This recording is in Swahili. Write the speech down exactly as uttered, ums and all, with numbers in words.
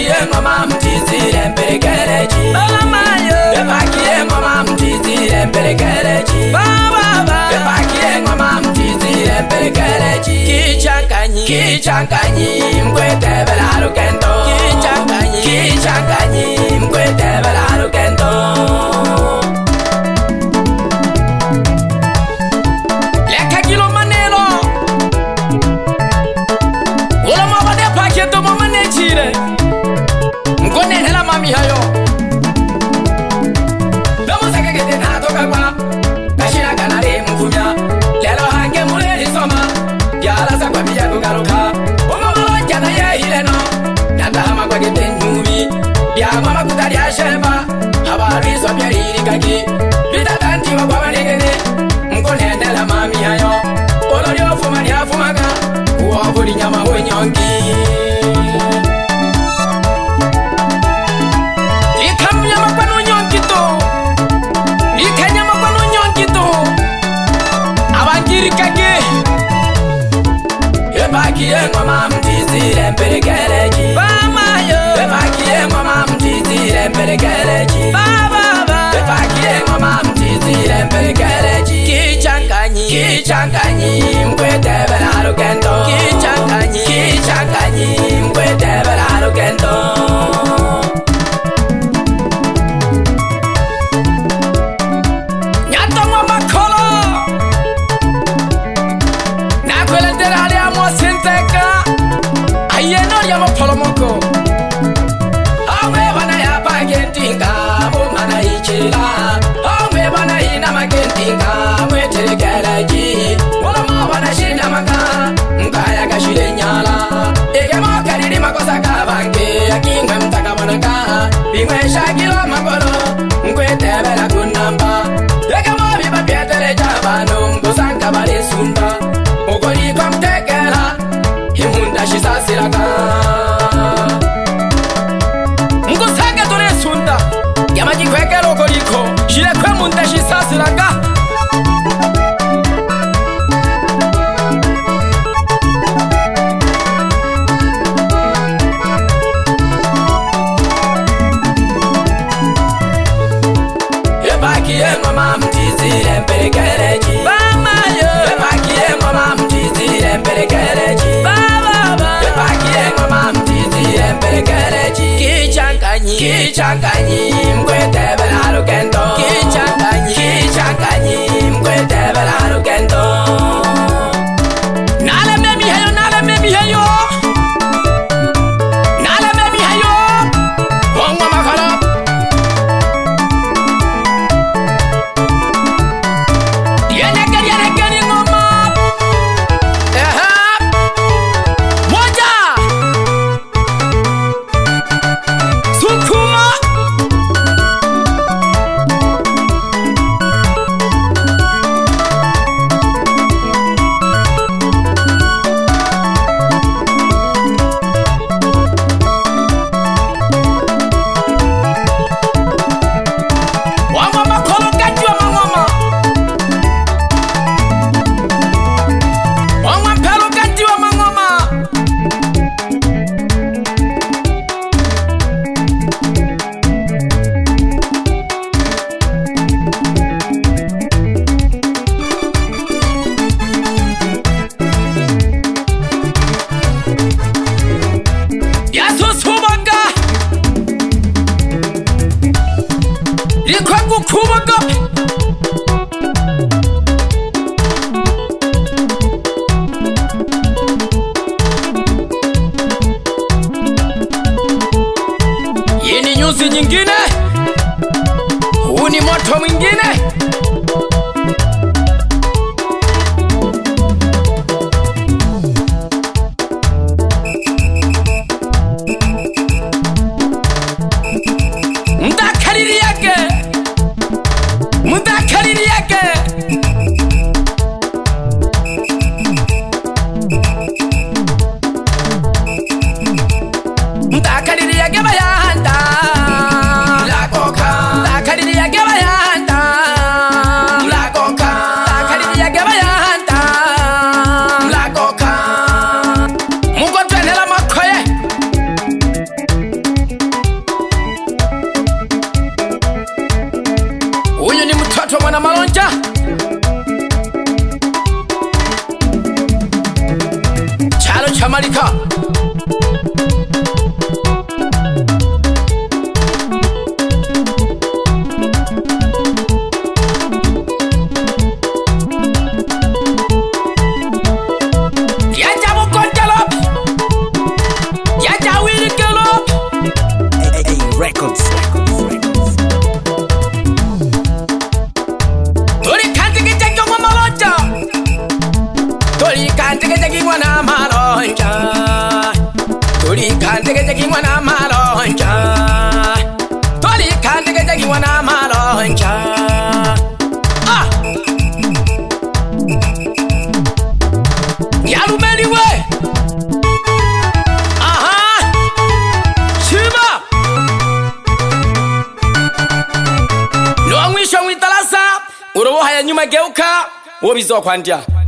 Epakie ngoma mtizire mperekereji Alamayo Epakie ngoma mtizire mperekereji Baba Epakie ngoma mtizire mperekereji Kichankanyi Kichankanyi mkwete bela rukendo Kichankanyi Kichankanyi mkwete bela rukendo Leka kilo manelo Ola mabade paketo mama nechire Ngone hela mami hayo Vamos a que te na toka kwa Kashina kanare mkunya Lelo hange mule lisoma Yala sa kwa miya kugaruka Oma malonja na ye hileno Nanda hama kwa kete nyumi Ya mama kutari ya shemba Habari so pia hili kaki Vita tanti wa kwa manegene Ngone hendela mami hayo Olo lio fuma ni afumaka Uwafuri nyama wenyongi Ikanyama kwa nunyongito Ikanyama kwa nunyongito Abangiri kage Epakie ngoma mtizire mperekereji Bama yo Epakie ngoma mtizire mperekereji Baba Epakie ngoma mtizire mperekereji Kichankanyi Kichankanyi mkwete bela rukendo Kichankanyi Kichankanyi mkwete bela rukendo Nyato mwa makolo Nakwele nderale ya mwa senteka Ayeno ya mwa polomoko Awe bana ya pagentinga Mumana ichila Awe bana ina magentinga Mweterekereji Wala mabana shina maka Nkaya kashile nyala Ege moka nini makosa kabange Akingwe mtaka wanaka Bingwe shakilo makolo Mkwete bela kunamba Ege mobi papietere jabano Mbusanka bale sunda Ogori kwa mtekela Himunda shisasiraka Ngusanga dore sunda Yamaji kweke loko liko Shile kwe munda shisasiraga Epakie ngoma mtizire mperekereji Bama yo Epakie ngoma mtizire mperekereji Baba Epakie ngoma mtizire mperekereji Kichankanyi Kichankanyi mkwete bela rukendo Kichankanyi Kichankanyi mkwete bela rukendo Nale memi hayo nale memi hayo Nale memi hayo Wangwa makala Yenekeri yenekeri ngoma Eha Moja Sukuma Wangwa makolo kajua mangoma Wangwa mpelo kajua mangoma Yasusubanga Likwangu kubanga Hii ni nyuzi nyingine Huu ni moto mwingine Mdakariri yake Mdakariri yake Mdakariri yake bayanda La coca Mdakariri yake bayanda La coca Mdakariri yake bayanda La coca Mungo twenela makoye na malonja Toli kandi kejagiwa na malonja Ah Yalumeli we Aha Shiba Lo mwisho mwitalasa Urobo haya nyuma geuka Wobizo kwandia